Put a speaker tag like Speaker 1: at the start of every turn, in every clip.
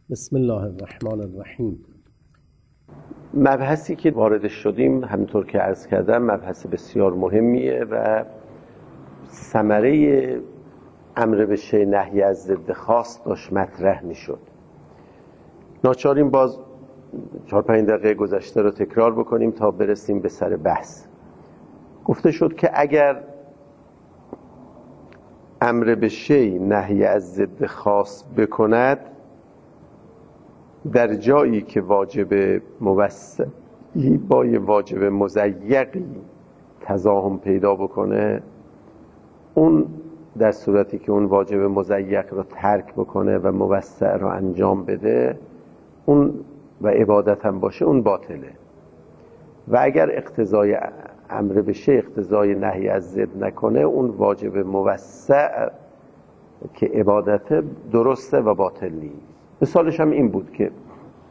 Speaker 1: بسم الله الرحمن الرحیم.
Speaker 2: مبحثی که وارد شدیم همینطور که عرض کردم مبحث بسیار مهمیه و ثمره امر به شیء نهی از ضد خاص داشت مطرح میشد. ناچاریم باز 4-5 دقیقه گذشته رو تکرار بکنیم تا برسیم به سر بحث. گفته شد که اگر امر به شیء نهی از ضد خاص بکند، در جایی که واجب موسعی با واجب مضیقی تضاهم پیدا بکنه، اون در صورتی که اون واجب مضیق رو ترک بکنه و موسع رو انجام بده، اون و عبادت هم باشه، اون باطله. و اگر اقتضای امر به شیء اقتضای نهی از ضد نکنه، اون واجب موسع که عبادت درسته و باطل نیست. مثالش هم این بود که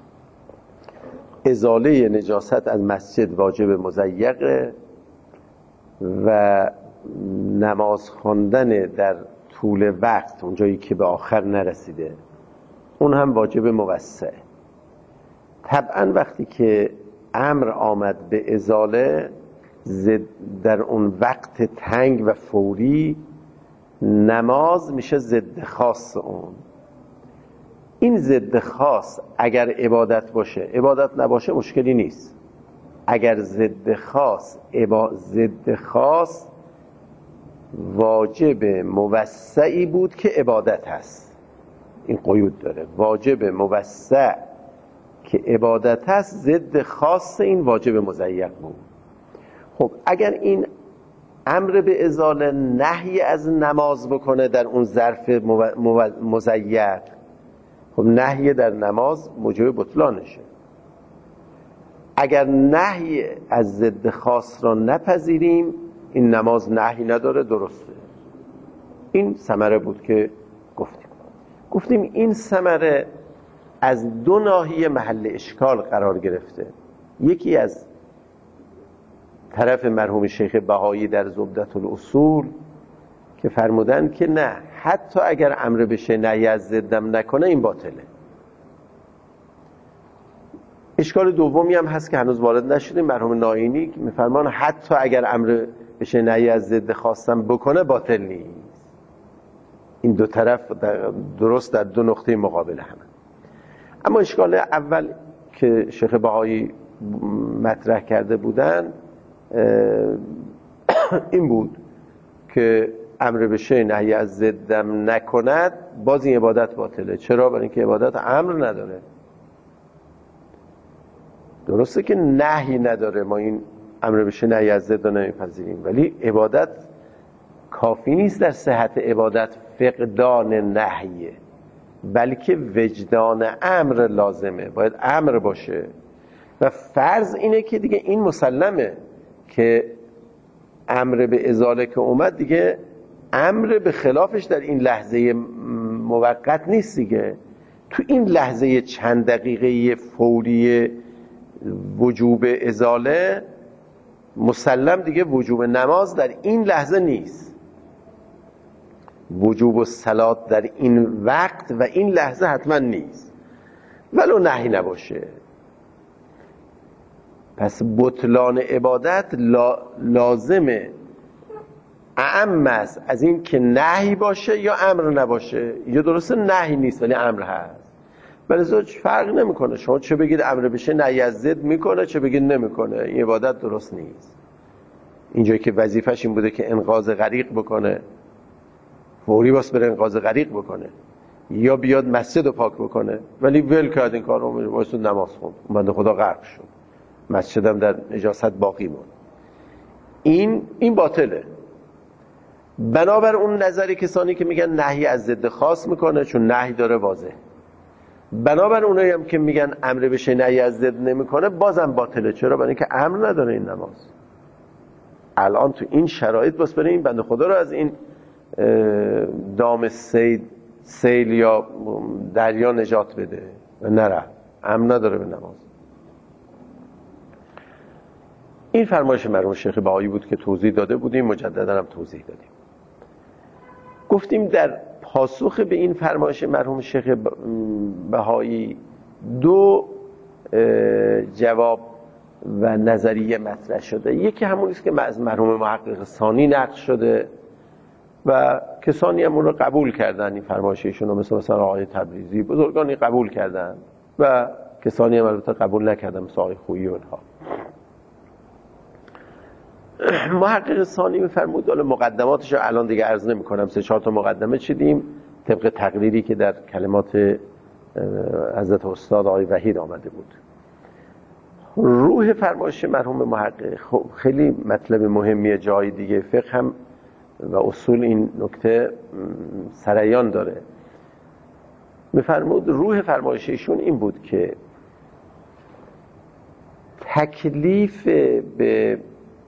Speaker 2: ازاله نجاست از مسجد واجب مضیقه و نماز خواندن در طول وقت اونجایی که به آخر نرسیده، اون هم واجب موسعه. طبعا وقتی که امر آمد به ازاله در اون وقت تنگ و فوری، نماز میشه ضد خاص اون. این ضد خاص اگر عبادت باشه، عبادت نباشه مشکلی نیست. اگر ضد خاص واجب موسعی بود که عبادت هست، این قیود داره. واجب موسع که عبادت هست ضد خاص این واجب مضیق بود. خب اگر این امر به ازاله نهی از نماز بکنه در اون ظرف مضیق، خب نهی در نماز موجب بطلانشه. اگر نهی از ضد خاص را نپذیریم، این نماز نهی نداره، درسته. این ثمره بود که گفتیم این ثمره از دو ناحیه محل اشکال قرار گرفته. یکی از طرف مرحوم شیخ بهایی در زبدة الاصول که فرمودن که نه، حتی اگر امر به شیء نهی از ضدم نکنه این باطله. اشکال دومی هم هست که هنوز وارد نشدیم. مرحوم ناینی که میفرمان حتی اگر امر به شیء نهی از ضد خواستم بکنه باطل نیست. این دو طرف درست در دو نقطه مقابل هم. اما اشکال اول که شیخ بهایی مطرح کرده بودن این بود که امر به شیء نهی از ضدم نکند، باز این عبادت باطله. چرا؟ برای اینکه عبادت امر نداره. درسته که نهی نداره، ما این امر به شیء نهی از ضد رو نمیپذیریم، ولی عبادت کافی نیست در صحت عبادت فقدان نهیه، بلکه وجدان امر لازمه. باید امر باشه و فرض اینه که دیگه این مسلمه که امر به ازاله که اومد، دیگه امر به خلافش در این لحظه موقت نیست دیگه. تو این لحظه چند دقیقه فوری وجوب ازاله مسلم دیگه وجوب نماز در این لحظه نیست، وجوب الصلات در این وقت و این لحظه حتما نیست، ولو نهی نباشه. پس بطلان عبادت لازمه اعم است از این که نهی باشه یا امر نباشه. یا درسته نهی نیست ولی امر هست، ولی فرق نمیکنه شما چه بگید امر بشه نهی از ضد میکنه، چه بگید نمیکنه، این عبادت درست نیست. اینجایی که وظیفش این بوده که انقاذ غریق بکنه، فوری باس بره انقاذ غریق بکنه، یا بیاد مسجد رو پاک بکنه، ولی ول کرد این کار رو، واسه نماز خوند، بنده خدا غرق شد، مسجدم در نجاست باقی موند. این باطله. بنابر اون نظری کسانی که میگن نهی از ضد خاص میکنه چون نهی داره واضح، بنابر اونایی هم که میگن امر به شیء نهی از ضد نمیکنه بازم باطله. چرا؟ برای اینکه امر نداره این نماز. الان تو این شرایط باز برای این بنده خدا رو از این دام سیل یا دریا نجات بده و نره، امر نداره به نماز. این فرمایش مرحوم شیخ بهایی بود که توضیح داده بودیم، مجددا هم توضیح دادیم. گفتیم در پاسخ به این فرمایش مرحوم شیخ بهایی دو جواب و نظریه مطرح شده. یکی همون است که از مرحوم محقق ثانی نقل شده و کسانی هم اون رو قبول کردن، این فرمایششون رو مثلا آقای تبریزی، بزرگانی قبول کردن و کسانی هم البته قبول نکردن، مثل آقای خویی و اینها. محقق ثانی می‌فرمود، حالا مقدماتش رو الان دیگه عرض نمی‌کنم، 3-4 تا مقدمه چیدیم طبق تقریری که در کلمات حضرت استاد آقای وحید آمده بود. روح فرمایش مرحوم محقق خب خیلی مطلب مهمیه، جای دیگه فقه هم و اصول این نکته سریان داره. می‌فرمود روح فرمایششون این بود که تکلیف به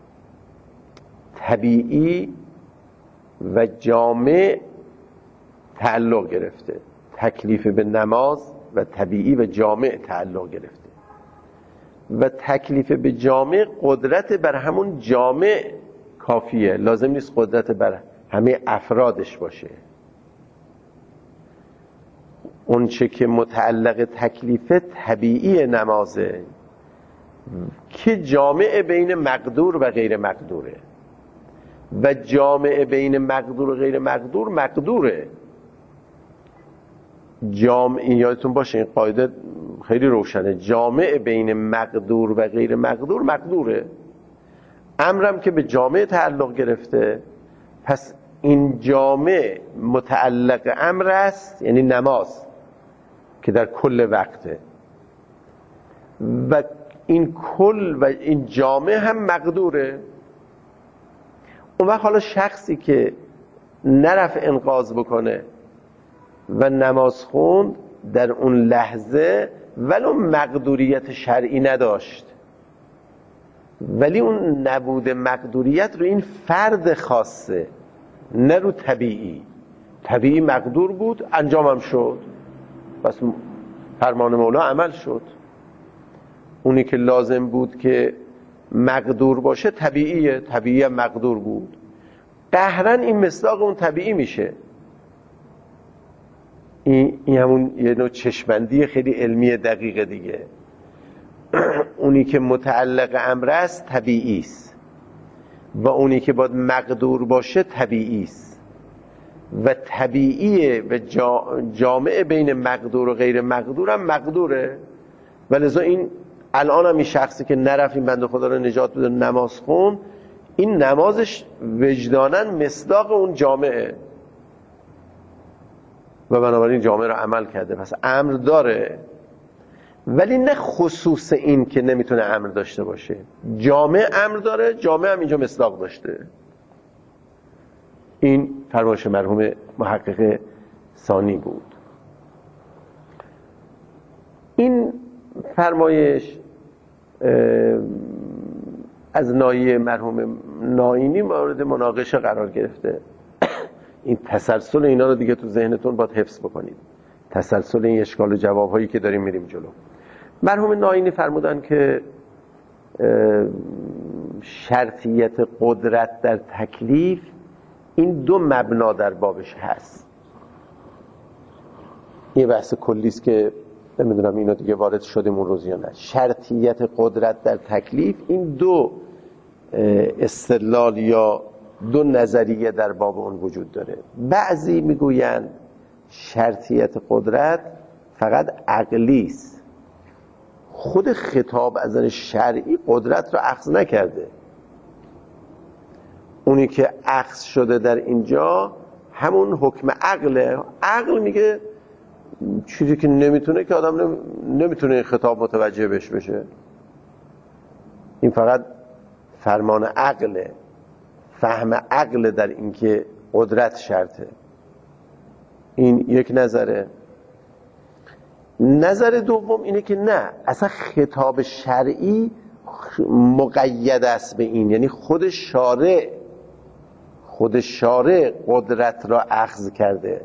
Speaker 2: طبیعی و جامع تعلق گرفته، تکلیف به نماز و طبیعی و جامع تعلق گرفته و تکلیف به جامع قدرت بر همون جامع کافیه، لازم نیست قدرت بر همه افرادش باشه. اون چه که متعلق تکلیف طبیعی نمازه که جامع بین مقدور و غیر مقدوره و جامع بین مقدور و غیر مقدور مقدوره. جامع، یادتون باشه این قاعده خیلی روشنه، جامع بین مقدور و غیر مقدور مقدوره. امرم که به جامع تعلق گرفته، پس این جامع متعلق امر است، یعنی نماز که در کل وقته و این کل و این جامع هم مقدوره. اون وقت حالا شخصی که نرفت انقاذ بکنه و نماز خوند در اون لحظه ولو مقدوریت شرعی نداشت، ولی اون نبود مقدوریت رو این فرد خاصه، نه رو طبیعی. طبیعی مقدور بود، انجامم شد، پس فرمان مولا عمل شد. اونی که لازم بود که مقدور باشه طبیعیه، طبیعی هم مقدور بود، قهرن این مصداق اون طبیعی میشه. این همون یه نوع چشمندی خیلی علمی دقیقه دیگه. اونی که متعلق امر است طبیعی است و اونی که باید مقدور باشه طبیعی است و طبیعیه و جامع بین مقدور و غیر مقدور هم مقدوره. ولذا این الان هم این شخصی که نرفت این بنده خدا رو نجات بده نماز خون، این نمازش وجداناً مصداق اون جامعه و بنابراین جامعه رو عمل کرده، پس امر داره، ولی نه خصوص این که نمیتونه امر داشته باشه. جامعه امر داره، جامعه هم اینجا مصداق داشته. این فرمایش مرحوم محقق ثانی بود. این فرمایش از ناحیه مرحوم ناینی مورد مناقشه قرار گرفته. این تسلسل اینا رو دیگه تو ذهنتون باید حفظ بکنید، تسلسل این اشکال و جوابهایی که داریم میریم جلو. مرحوم ناینی فرمودن که شرطیت قدرت در تکلیف این دو مبنا در بابش هست. یه بحث کلیست که نمیدونم اینو دیگه وارد شدیم اون روز یا نه. شرطیت قدرت در تکلیف این دو استدلال یا دو نظریه در باب اون وجود داره. بعضی میگویند شرطیت قدرت فقط عقلی است، خود خطاب از نظر شرعی قدرت رو اخذ نکرده. اونی که اخذ شده در اینجا همون حکم عقله. عقل میگه چیزی که نمیتونه که آدم نمیتونه این خطاب متوجه بهش بشه. این فقط فرمان عقله، فهم عقل در این که قدرت شرطه. این یک نظره. نظر دوم اینه که نه، اصلا خطاب شرعی مقید است به این، یعنی خود شارع قدرت را اخذ کرده،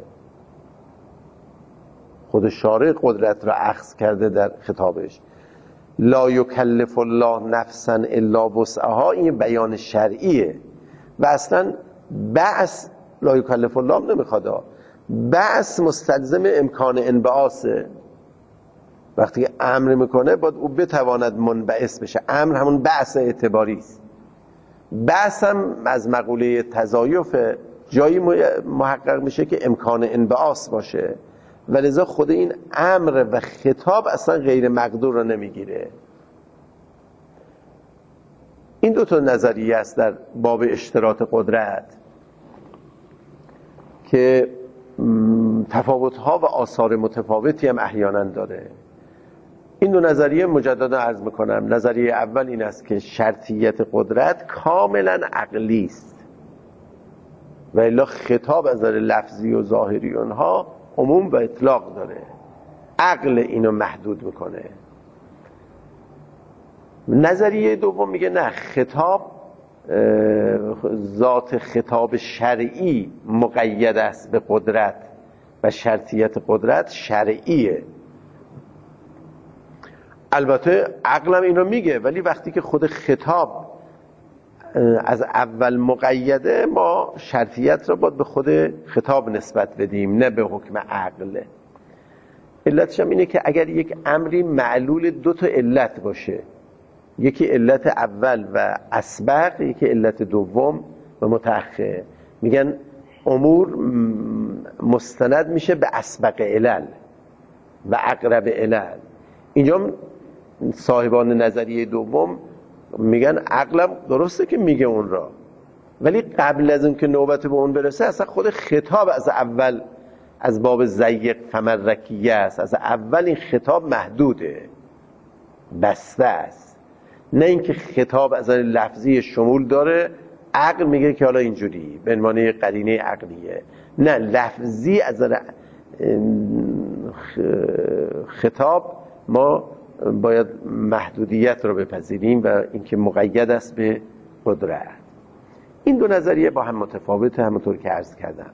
Speaker 2: خود شارع قدرت را اخذ کرده در خطابش. لا یکلف الله نفسا الا وسعها، این بیان شرعیه و اصلا بحث لا یکلف الله نمیخواد. بعث مستلزم امکان انبعاثه. وقتی که امر میکنه باید او بتواند منبعث بشه. امر همون بعث اعتباری است. بعث هم از مقوله تضایف جایی محقق میشه که امکان انبعاث باشه، ولذا خود این امر و خطاب اصلا غیر مقدور رو نمیگیره. این دو تا نظریه است در باب اشتراط قدرت که تفاوت‌ها و آثار متفاوتی هم احیانا داره. این دو نظریه مجددا عرض میکنم. نظریه اول این است که شرطیت قدرت کاملا عقلی است و الا خطاب از نظر لفظی و ظاهری اونها عموم و اطلاق داره، عقل اینو محدود میکنه. نظریه دوم میگه نه، خطاب ذات خطاب شرعی مقید است به قدرت و شرطیت قدرت شرعیه. البته عقلم اینو میگه، ولی وقتی که خود خطاب از اول مقیده، ما شرطیت رو باید به خود خطاب نسبت بدیم، نه به حکم عقل. علتش هم اینه که اگر یک امری معلول دو تا علت باشه، یکی علت اول و اسبق، یکی علت دوم و متأخر، میگن امور مستند میشه به اسبق علل و اقرب علل. اینجا صاحبان نظریه دوم میگن عقلم درسته که میگه اون را، ولی قبل از اون که نوبت به اون برسه اصلا خود خطاب از اول از باب ضیق فمرکیه است. از اول این خطاب محدوده، بسته است، نه اینکه خطاب از لفظی شمول داره. عقل میگه که حالا اینجوری به عنوان قرینه عقلیه، نه، لفظی از خطاب ما باید محدودیت رو بپذیریم و اینکه مقید است به قدرت. این دو نظریه با هم متفاوته، همونطور که عرض کردم.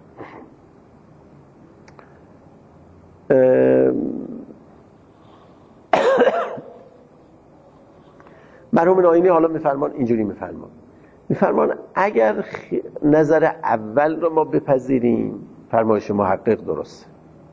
Speaker 2: مرحوم ناینی حالا میفرمان اینجوری میفرمان اگر نظر اول رو ما بپذیریم، فرمایش محقق درسته،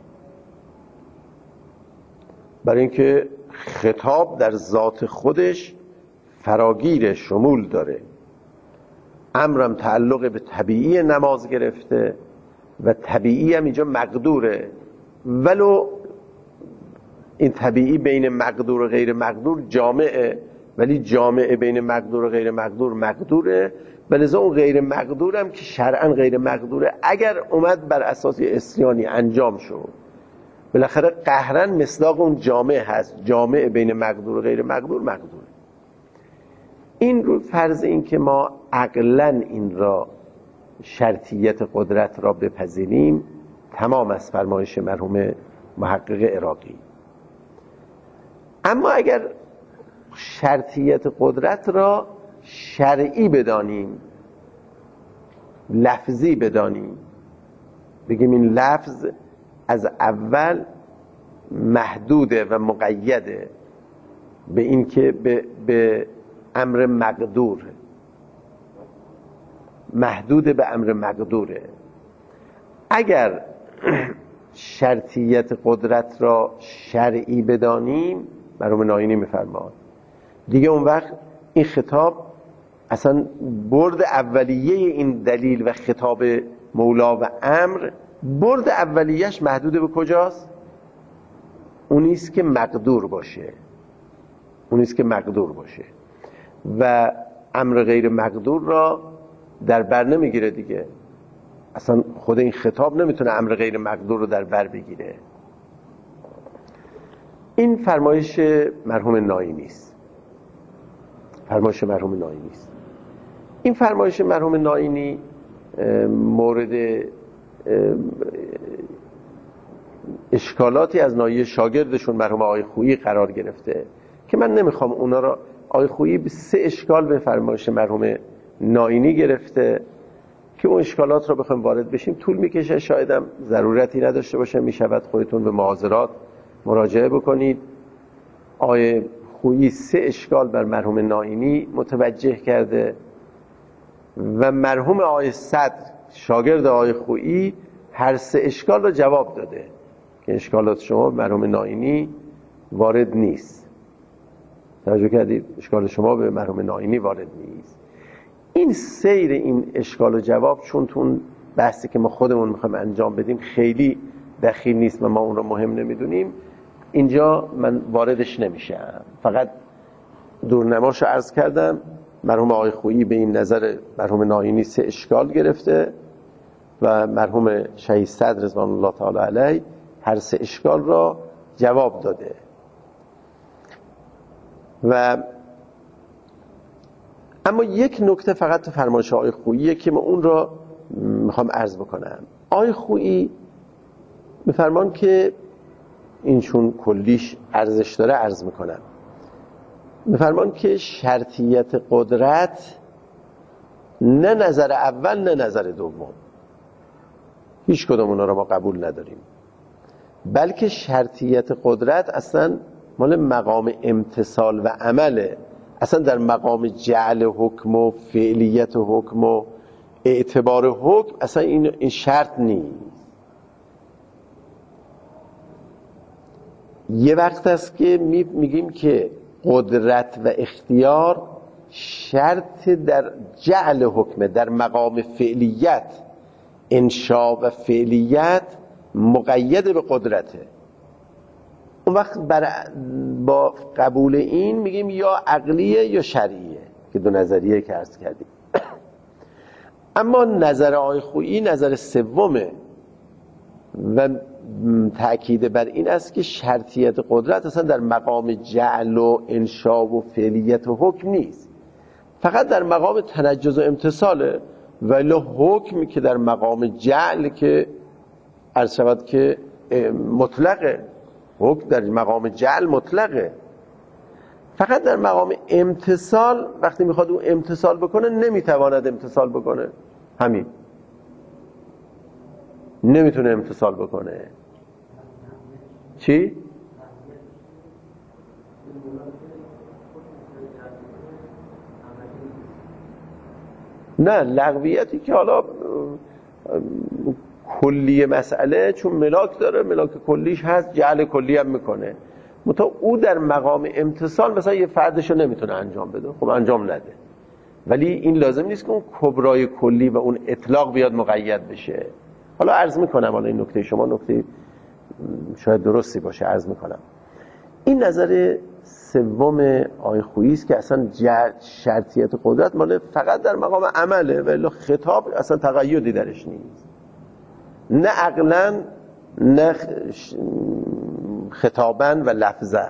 Speaker 2: برای اینکه خطاب در ذات خودش فراگیر شمول داره. امرم تعلق به طبیعی نماز گرفته و طبیعی هم اینجا مقدوره، ولو این طبیعی بین مقدور و غیر مقدور جامعه، ولی جامعه بین مقدور و غیر مقدور مقدوره، ولذا اون غیر مقدورم که شرعاً غیر مقدوره اگر اومد بر اساس اسیانی انجام شد، بالاخره قهرن مصداق اون جامعه هست. جامعه بین مقدور و غیر مقدور مقدوره. این رو فرض این که ما عقلاً این را شرطیت قدرت را بپذیریم تمام از فرمایش مرحوم محقق عراقی. اما اگر شرطیت قدرت را شرعی بدانیم، لفظی بدانیم، بگیم این لفظ از اول محدوده و مقیده به این که به امر مقدور، محدود به امر مقدوره. اگر شرطیت قدرت را شرعی بدانیم، مرحوم ناینی میفرماد دیگه اون وقت این خطاب اصلا برد اولیه این دلیل و خطاب مولا و امر، برد اولیهش محدود به کجاست؟ اونیست که مقدور باشه، اونیست که مقدور باشه و امر غیر مقدور را در بر نمیگیره دیگه. اصلا خود این خطاب نمیتونه امر غیر مقدور رو در بر بگیره. این فرمایش مرحوم ناینی است. فرمایش مرحوم ناینی است. این فرمایش مرحوم ناینی مورد اشکالاتی از ناحیه شاگردشون مرحوم آقای خویی قرار گرفته که من نمیخوام اونا را. آقای خویی به 3 اشکال به فرمایش مرحوم ناینی گرفته که اون اشکالات را بخوایم وارد بشیم طول میکشه، شاید هم ضرورتی نداشته باشه، میشود خودتون به محاضرات مراجعه بکنید. آقای خویی 3 اشکال بر مرحوم ناینی متوجه کرده و مرحوم آقای صدر شاگرد آقای خویی هر سه اشکال رو جواب داده که اشکالات شما مرحوم ناینی وارد نیست. توجه کردید؟ اشکال شما به مرحوم ناینی وارد نیست. این سیر این اشکال و جواب چون تو بحثی که ما خودمون میخوایم انجام بدیم خیلی دخیل نیست و ما اون رو مهم نمیدونیم، اینجا من واردش نمیشم. فقط دورنماشو عرض کردم. مرحوم آقای خویی به این نظر مرحوم ناینی سه اشکال گرفته و مرحوم شهید صدر رضوان الله تعالی علیه هر سه اشکال را جواب داده. و اما یک نکته فقط تو فرمایش آقای خوییه که من اون را میخوام عرض بکنم. آقای خویی میفرمان که این چون کلیش ارزش داره عرض میکنم. میفرمان که شرطیت قدرت نه نظر اول نه نظر دوم، هیچ کدوم اونا رو ما قبول نداریم، بلکه شرطیت قدرت اصلا مال مقام امتثال و عمله، اصلا در مقام جعل حکم و فعلیت حکم و اعتبار حکم اصلا این شرط نیست. یه وقت است که میگیم که قدرت و اختیار شرط در جعل حکمه، در مقام فعلیت انشاء و فعلیت مقید به قدرته. اون وقت با قبول این میگیم یا عقلیه یا شرعیه که دو نظریه که عرض کردیم. اما نظر آقای خویی نظر سومه و تأکید بر این است که شرطیت قدرت اصلا در مقام جعل و انشاء و فعلیت و حکم نیست، فقط در مقام تنجز و امتثاله. ولی حکم که در مقام جعل که عرض شود که مطلقه، حکم در مقام جعل مطلقه، فقط در مقام امتثال وقتی میخواد اون امتثال بکنه نمیتواند امتثال بکنه، همین نمیتونه امتثال بکنه. چی؟ نه، لغویتی که حالا کلی مسئله چون ملاک داره، ملاک کلیش هست، جعل کلی هم میکنه، متا او در مقام امتثال مثلا یه فردشو نمیتونه انجام بده، خب انجام نده، ولی این لازم نیست که اون کبرای کلی و اون اطلاق بیاد مقید بشه. حالا عرض میکنم، حالا این نکته شما نکته شاید درستی باشه، عرض میکنم. این نظر سوم آقای خویی است که اصلا شرطیت قدرت مال فقط در مقام عمله، ولی خطاب اصلا تقیدی درش نیست، نه عقلا نه خطابا و لفظا.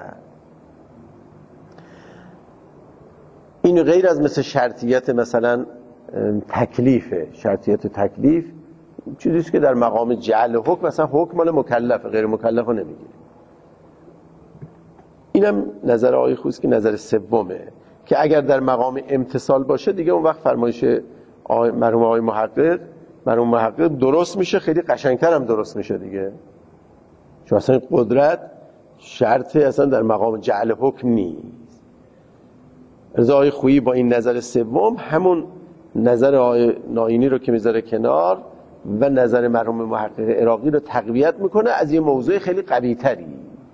Speaker 2: این غیر از مثل شرطیت مثلا تکلیفه. شرطیت تکلیف چیزیست که در مقام جعل حکم، مثلا حکم مال مکلفه، غیر مکلفه نمیگیره. اینم نظر آقای خویی است که نظر سومه که اگر در مقام امتثال باشه دیگه اون وقت فرمایش مرحوم آقای محقق درست میشه، خیلی قشنگتر هم درست میشه دیگه، چون اصلا قدرت شرط اصلا در مقام جعل حکم نیست. از آقای خویی با این نظر سوم همون نظر آقای ناینی رو که میذاره کنار و نظر مرحوم محقق عراقی رو تقویت میکنه از یه موضوع خیلی قوی تری.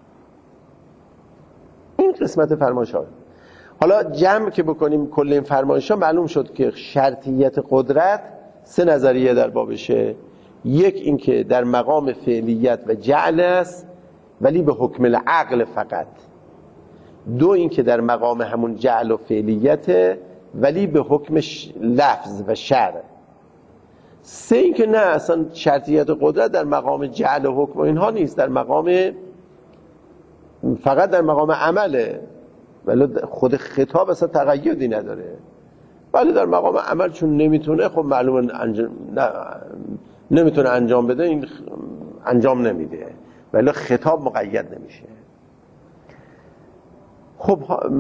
Speaker 2: این قسمت فرمایش‌ها. حالا جمع که بکنیم کل این فرمایش‌ها معلوم شد که شرطیت قدرت سه نظریه در بابشه. یک این که در مقام فعلیت و جعل است ولی به حکم العقل فقط. دو این که در مقام همون جعل و فعلیت ولی به حکم لفظ و شرع. سه این که نه، اصلا شرطیت قدرت در مقام جعل و حکم و اینها نیست، در مقام فقط در مقام عمله، ولی خود خطاب اصلا تقیدی نداره، ولی در مقام عمل چون نمیتونه، خب معلومه نمیتونه انجام بده، این انجام نمیده، ولی خطاب مقید نمیشه. خب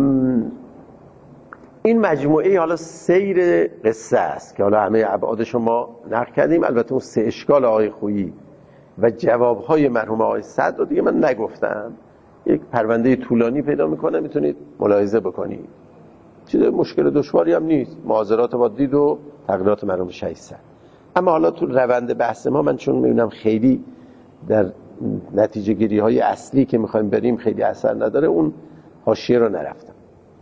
Speaker 2: این مجموعه حالا سیر قصه است که حالا همه ابعادش ما نقل کردیم. البته اون سه اشکال آقای خویی و جوابهای مرحوم آقای صدر رو دیگه من نگفتم، یک پرونده طولانی پیدا میکنه، میتونید ملاحظه بکنید، چیز مشکل دشواری هم نیست، معاذرات با دید و تقریرات مرحوم شهید صدر. اما حالا تو روند بحث ما من چون میبینم خیلی در نتیجه گیری های اصلی که میخوایم بریم خیلی اثر نداره، اون حاشیه رو نرفتم.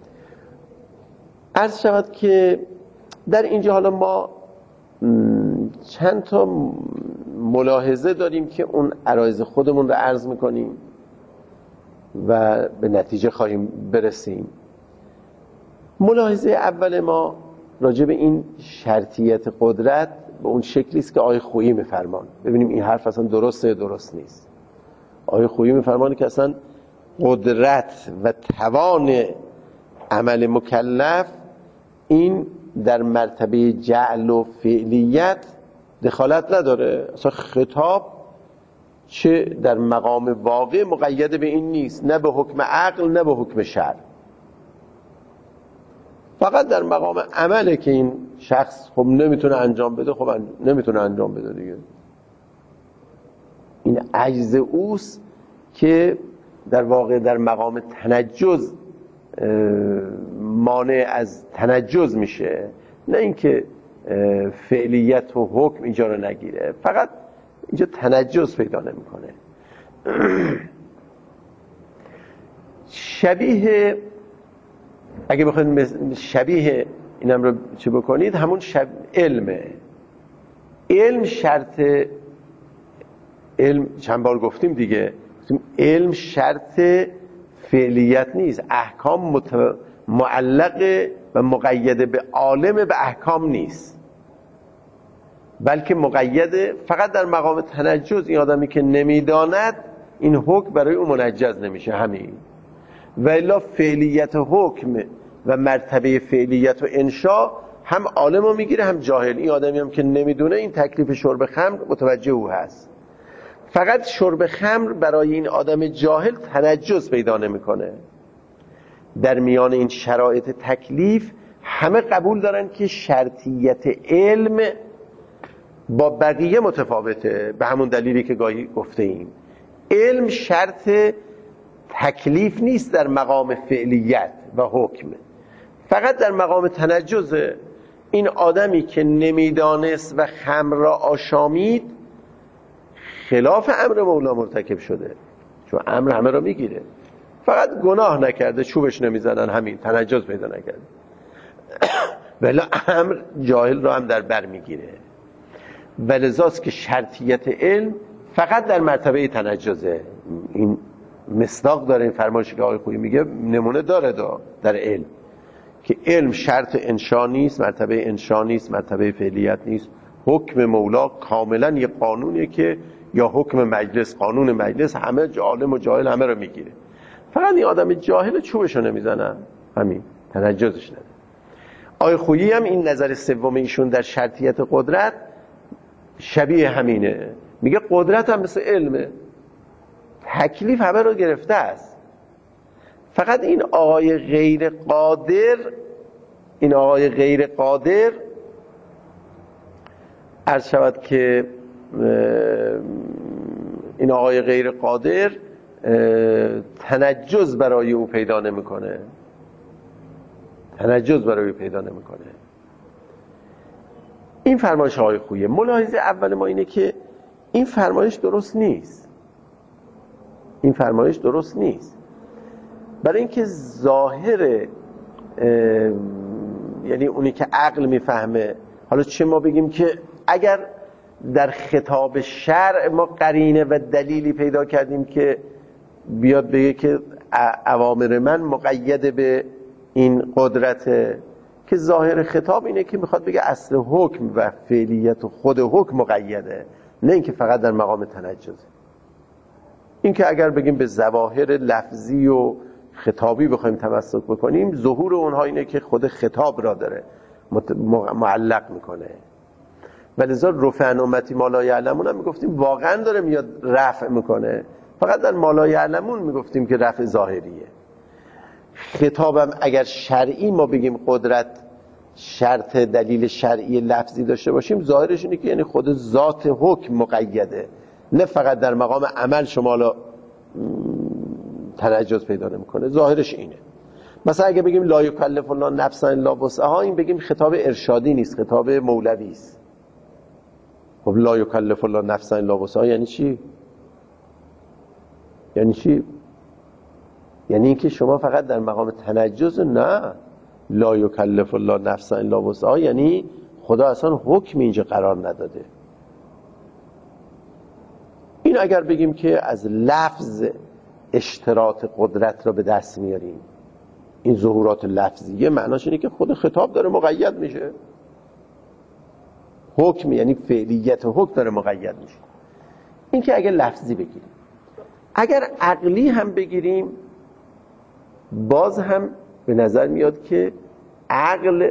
Speaker 2: عرض شود که در اینجا حالا ما چند تا ملاحظه داریم که اون عرایض خودمون رو عرض میکنیم و به نتیجه خواهیم برسیم. ملاحظه اول ما راجع به این شرطیت قدرت به اون شکلی است که آقای خویی میفرمان. ببینیم این حرف اصلا درسته یا درست نیست. آقای خویی میفرمانه که اصلا قدرت و توان عمل مکلف این در مرتبه جعل و فعلیت دخالت نداره. اصلا خطاب چه در مقام واقع مقید به این نیست، نه به حکم عقل نه به حکم شرع. فقط در مقام عمله که این شخص خب نمیتونه انجام بده، خب نمیتونه انجام بده دیگه. این عجز اوست که در واقع در مقام تنجز مانع از تنجز میشه، نه اینکه فعلیت و حکم اینجا رو نگیره، فقط اینجا تنجز پیدا نمیکنه. شبیه، اگه بخواید شبیه اینم رو چه بکنید، همون علمه. علم شرط، علم چند بار گفتیم دیگه، علم شرط فعلیت نیست. احکام معلق و مقید به عالم به احکام نیست، بلکه مقید فقط در مقام تنجز. این آدمی که نمیداند این حکم برای اون منجز نمیشه، همین. و الا فعلیت حکم و مرتبه فعلیت و انشا هم عالم رو میگیره هم جاهل. این آدمی هم که نمیدونه این تکلیف شرب خمر متوجه او هست، فقط شرب خمر برای این آدم جاهل تنجز پیدا نمیکنه. در میان این شرایط تکلیف همه قبول دارن که شرطیت علم با بقیه متفاوته، به همون دلیلی که گاهی گفته ایم. علم شرط تکلیف نیست در مقام فعلیت و حکم، فقط در مقام تنجزه. این آدمی که نمیدانست و خمر را آشامید خلاف امر مولا مرتکب شده، چون امر همه را میگیره، فقط گناه نکرده، چوبش نمیزنن، همین تنجز پیدا نکرده. ولی امر جاهل را هم در بر میگیره. ولذاست که شرطیت علم فقط در مرتبه تنجزه. این مصداق داره این فرمایشی که آقای خویی میگه، نمونه داره در علم که علم شرط انشا نیست، مرتبه انشا نیست، مرتبه فعلیت نیست. حکم مولا کاملا یه قانونیه که یا حکم مجلس، قانون مجلس، همه عالم و جاهل همه رو میگیره. فقط این آدم جاهل چوبشو نمیزنن، همین تنجزش نده. آقای خویی هم این نظر سوم ایشون در شرطیت قدرت شبیه همینه. میگه قدرت هم مثل علمه، تکلیف همه رو گرفته است. فقط این آقای غیر قادر عرض شود که این آقای غیر قادر تنجز برای او پیدا نمیکنه. این فرمایش آقای خویی. ملاحظه اول ما اینه که این فرمایش درست نیست. برای اینکه ظاهر، یعنی اونی که عقل میفهمه، حالا چه ما بگیم که اگر در خطاب شرع ما قرینه و دلیلی پیدا کردیم که بیاد بگه که اوامر من مقید به این قدرته، که ظاهر خطاب اینه که میخواد بگه اصل حکم و فعلیت و خود حکم مقیده، نه اینکه فقط در مقام تنجزه. این که اگر بگیم به ظواهر لفظی و خطابی بخوایم تمسک بکنیم، ظهور اونها اینه که خود خطاب را داره معلق میکنه. ولذا رفع عن امتی ما لا یعلمون هم میگفتیم واقعا داره میاد رفع میکنه، فقط در ما لا یعلمون میگفتیم که رفع ظاهریه. خطابم اگر شرعی ما بگیم قدرت شرط دلیل شرعی لفظی داشته باشیم، ظاهرش اینه که یعنی خود ذات حکم مقیده، نه فقط در مقام عمل شما تنجز پیدا نمیکنه. ظاهرش اینه. مثلا اگه بگیم لا یکلف الله نفسا الا وسعها، این بگیم خطاب ارشادی نیست، خطاب مولوی است. خب لا یکلف الله نفسا الا وسعها یعنی چی؟ یعنی چی؟ یعنی اینکه شما فقط در مقام تنجز؟ نه، لا یکلف الله نفسا الا وسعها یعنی خدا اصلا حکم اینجا قرار نداده. این اگر بگیم که از لفظ اشتراط قدرت را به دست میاریم، این ظهورات لفظیه معناش اینه که خود خطاب داره مقید میشه. حکم یعنی فعلیت حکم داره مقید میشه. این که اگر لفظی بگیریم، اگر عقلی هم بگیریم باز هم به نظر میاد که عقل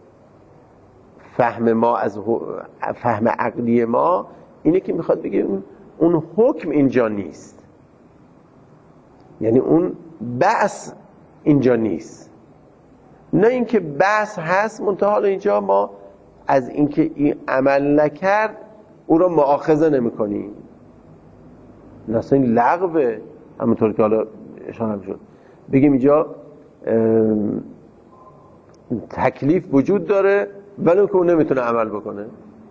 Speaker 2: فهم ما از فهم عقلی ما اینه که میخواد بگه اون حکم اینجا نیست، یعنی اون بحث اینجا نیست. نه اینکه بحث هست منتها حالا اینجا ما از اینکه این عمل نکرد او رو مؤاخذه نمی کنیم، مثلا این لغوه، همونطور که حالا اشاره هم شد بگیم اینجا تکلیف وجود داره ولی که اون نمیتونه عمل بکنه.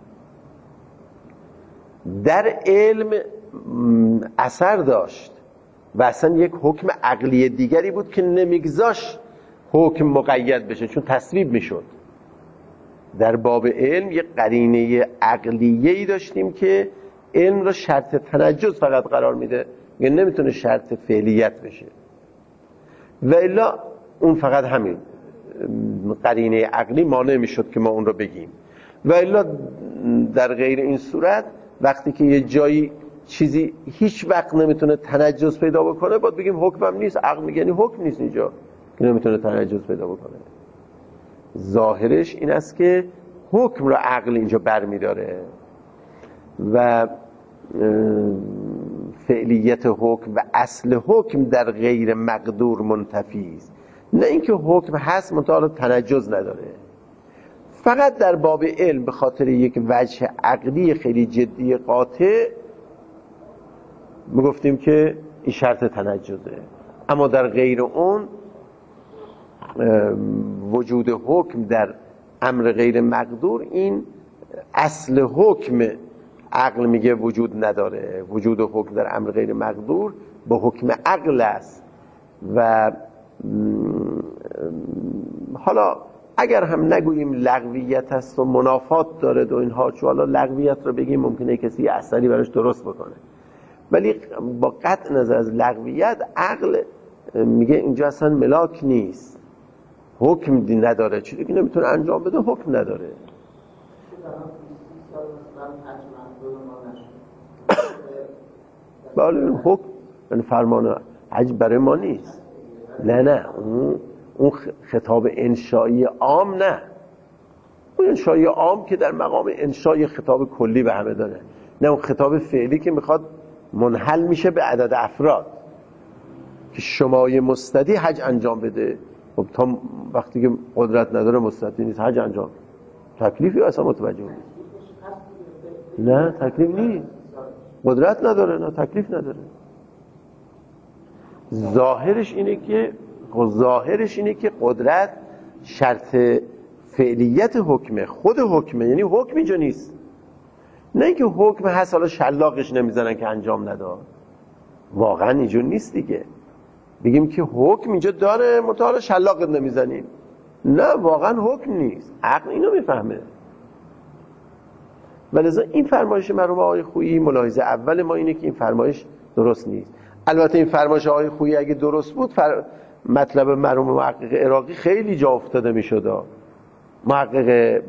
Speaker 2: در علم اثر داشت و اصلا یک حکم عقلی دیگری بود که نمیگذاشت حکم مقید بشه چون تصویب میشد. در باب علم یک قرینه عقلیه‌ای داشتیم که علم را شرط تنجز فقط قرار میده، یعنی نمیتونه شرط فعلیت بشه. و الا اون فقط همین قرینه عقلی مانع میشد که ما اون رو بگیم. و الا در غیر این صورت وقتی که یه جایی چیزی هیچ وقت نمیتونه تنجز پیدا بکنه باید بگیم حکمم نیست. عقل میگه یعنی حکم نیست اینجا که نمیتونه تنجز پیدا بکنه. ظاهرش این است که حکم را عقل اینجا برمیداره و فعلیت حکم و اصل حکم در غیر مقدور منتفی است. نه اینکه حکم هست منتها تنجز نداره. فقط در باب علم به خاطر یک وجه عقلی خیلی جدی قاطع میگفتیم که این شرط تنجزه، اما در غیر اون وجود حکم در امر غیر مقدور این اصل حکم عقل میگه وجود نداره. وجود حکم در امر غیر مقدور با حکم عقل است. و حالا اگر هم نگوییم لغویت است و منافات داره و اینها، چون حالا لغویت رو بگیم ممکنه کسی اثری براش درست بکنه، ولی با قطع نظر از لغویت عقل میگه اینجا اصلا ملاک نیست، حکم نداره، چیزی که نمیتونه انجام بده حکم نداره. بله حکم یعنی فرمان حج برای ما نیست. نه اون خطاب انشایی عام، نه اون انشایی عام که در مقام انشای خطاب کلی به همه داره، نه اون خطاب فعلی که میخواد منحل میشه به عدد افراد که شمای مستدی حج انجام بده. خب تا وقتی که قدرت نداره مستدی نیست حج انجام، تکلیفی اصلا متوجه نیست. نه تکلیف نیست، قدرت نداره، نه تکلیف نداره. ظاهرش اینه که قدرت شرط فعلیت حکمه، خود حکمه، یعنی حکم اینجا نیست. نه اینکه حکم هست حالا شلاقش نمیزنن که انجام نداد، واقعا اینجا نیست دیگه. بگیم که حکم اینجا داره متعال شلاقت نمیزنیم، نه واقعا حکم نیست. عقل اینو میفهمه. ولذا این فرمایش مرحوم آقای خویی، ملاحظه اول ما اینه که این فرمایش درست نیست. البته این فرمایش آقای خویی اگه درست بود مطلب مرحوم محقق عراقی خیلی جا افتاده میشد. محقق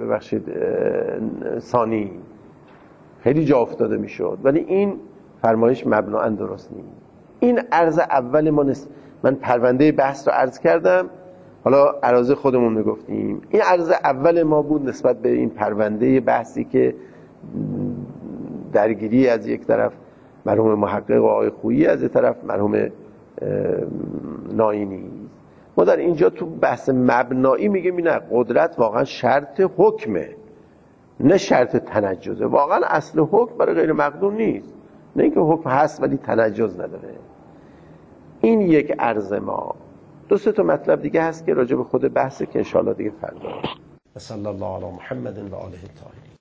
Speaker 2: ثانی خیلی جا افتاده میشد، ولی این فرمایش مبناً درست نیست. این عرض اول ما من پرونده بحث رو عرض کردم، حالا عرض خودمون میگفتیم. این عرض اول ما بود نسبت به این پرونده بحثی که درگیری از یک طرف مرحوم محقق آقای خویی، از یک طرف مرحوم ناینی. ما در اینجا تو بحث مبنایی میگیم نه، قدرت واقعا شرط حکمه نه شرط تنجزه. واقعا اصل حکم برای غیر مقدور نیست، نه اینکه حکم هست ولی تنجز نداره. این یک عرض ما. دو سه تا مطلب دیگه هست که راجع به خود بحثه که انشاءالله دیگه فردا. صلی الله علی محمد و آله الطاهرین.